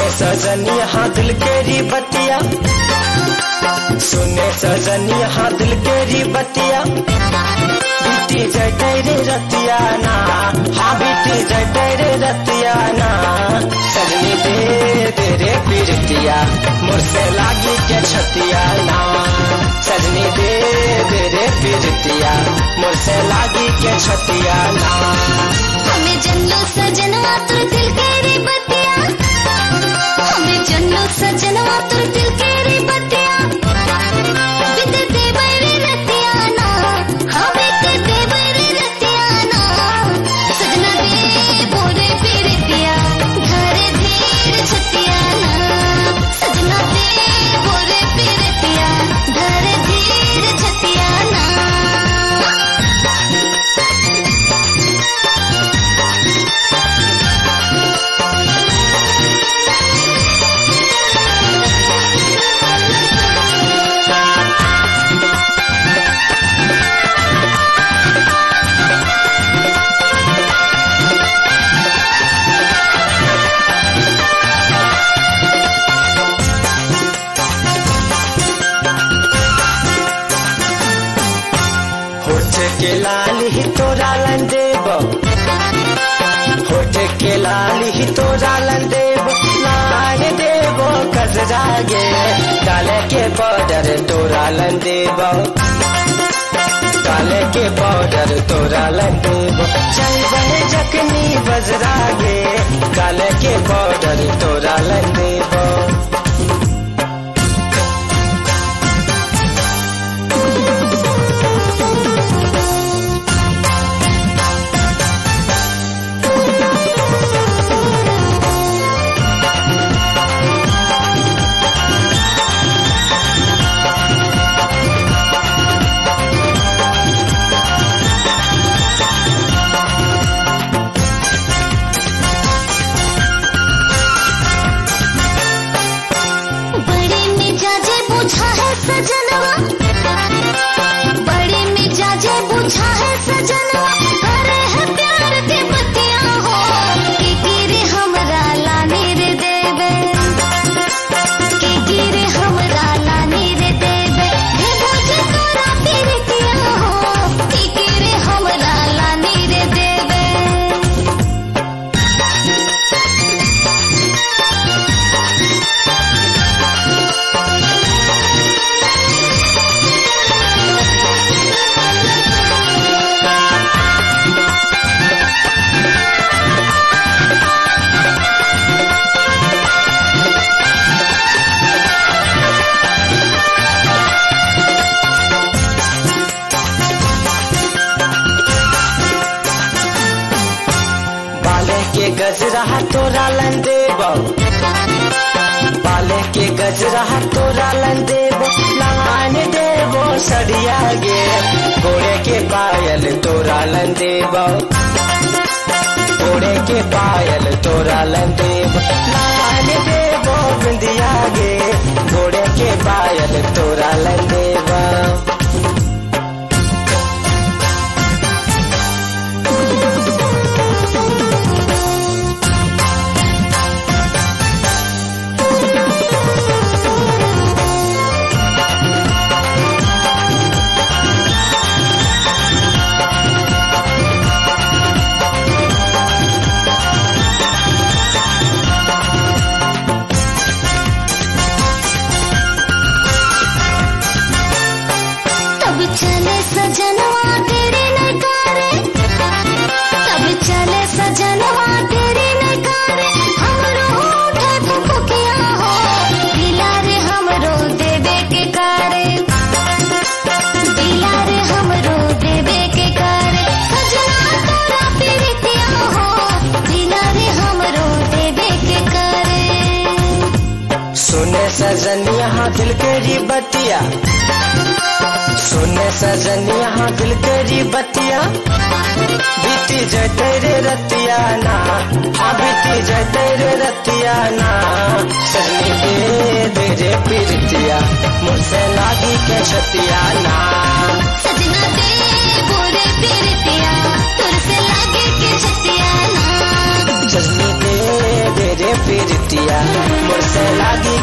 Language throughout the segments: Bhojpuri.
सजनिया हाँ दिल केरी बतिया, सुने सजनिया हाँ दिल केरी बतिया, बीती जाए तेरे रतिया ना, हाँ बीती जाए तेरे रतिया ना, सजनी दे रे पीरतिया मुझसे लागी के छतिया ना, सजनी दे रे पीरतिया मुझसे लागी के छतिया ना। हमें जन्नो सजनवा तुर दिल केरी बतिया, हमें जन्नो सजनवा तुर दिल केरी बतिया, बीते दे बरे रतिया ना, हाँ बीते दे बरे रतिया ना, सजना दे बोरे पीरतिया घरे धीर छतिया ना, सजना दे बोरे पीरतिया घरे धीर छतिया ना। होठ के लाल ही तोरा लन देब, होठ के लाल ही तोरा लन देब, लाल देब कजरा गे, काले के पाउडर तोरा लन देब, काले के पाउडर तोरा लन देब, चल बने जखनी बजरा गे, काले के पाउडर तोरा लन देब। बड़ी मिजाजे बुझा है सजनवा, बड़ी मिजाजे बुझा है सजनवा, अरे है प्यार के बतिया हो, कि गिरे हमरा लाने रे देवे, कि गिरे हमरा लाने रे देवे, हे बुझे तोरा पीरतिया हो, कि गिरे हमरा लाने रे देवे। बाले के गजरा तोरा लन देब, बाले के गजरा तोरा लन देब, लान देब सड़िया गे, घोड़े के पायल तोरा लन देब, घोड़े के पायल तोरा लन देब, लान देब बिंदिया गे, घोड़े के पायल तोरा लन देब। तब चले सजनवा तेरे नकारे, तब चले सजनवा तेरे नकारे, हमरो उठे फुफुकिया हो, दिला रे हमरो देवे के कारे, दिला रे हमरो देवे के कारे, सजना तोरा पीरतिया हो, दिला रे हमरो देवे के कारे। सुने सजनिया हाँ दिल केरी बतिया, सुने सजनिया हाँ दिल केरी बतिया, बीती जाए तेरे रतिया ना, हाँ बीती जाए तेरे रतिया ना, सजनी दे रे पीरतिया मुझसे लागी के छतिया ना, सजना दे बोरे पीरतिया तुरसे लागे के छतिया ना, सजनी दे रे पीरतिया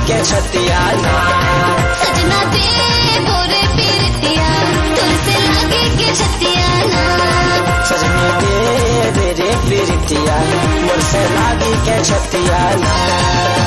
के छतिया ना। सजना दे बोरे पीरतिया तुझसे लागे के छतिया ना। सजनी दे रे पीरतिया मुझसे लागी के छतिया ना।